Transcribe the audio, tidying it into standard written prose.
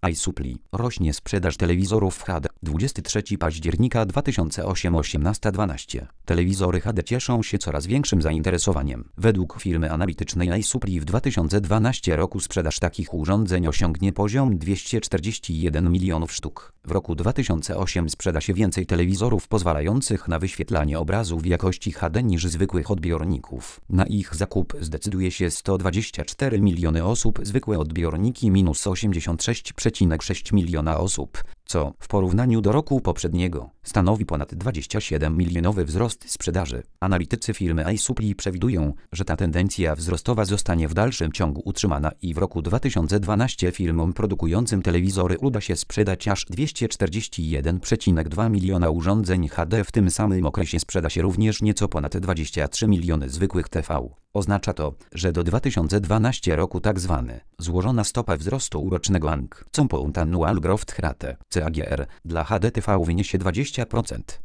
iSupply. Rośnie sprzedaż telewizorów HD. 23 października 2008 18:12. Telewizory HD cieszą się coraz większym zainteresowaniem. Według firmy analitycznej iSupply w 2012 roku sprzedaż takich urządzeń osiągnie poziom 241 milionów sztuk. W roku 2008 sprzeda się więcej telewizorów pozwalających na wyświetlanie obrazu w jakości HD niż zwykłych odbiorników. Na ich zakup zdecyduje się 124 miliony osób, zwykłe odbiorniki minus 86,6 miliona osób, co w porównaniu do roku poprzedniego stanowi ponad 27-milionowy wzrost sprzedaży. Analitycy firmy iSupply przewidują, że ta tendencja wzrostowa zostanie w dalszym ciągu utrzymana i w roku 2012 firmom produkującym telewizory uda się sprzedać aż 241,2 miliona urządzeń HD. W tym samym okresie sprzeda się również nieco ponad 23 miliony zwykłych TV. Oznacza to, że do 2012 roku tzw. złożona stopa wzrostu rocznego Compound Annual Growth Rate (CAGR) dla HDTV wyniesie 20%.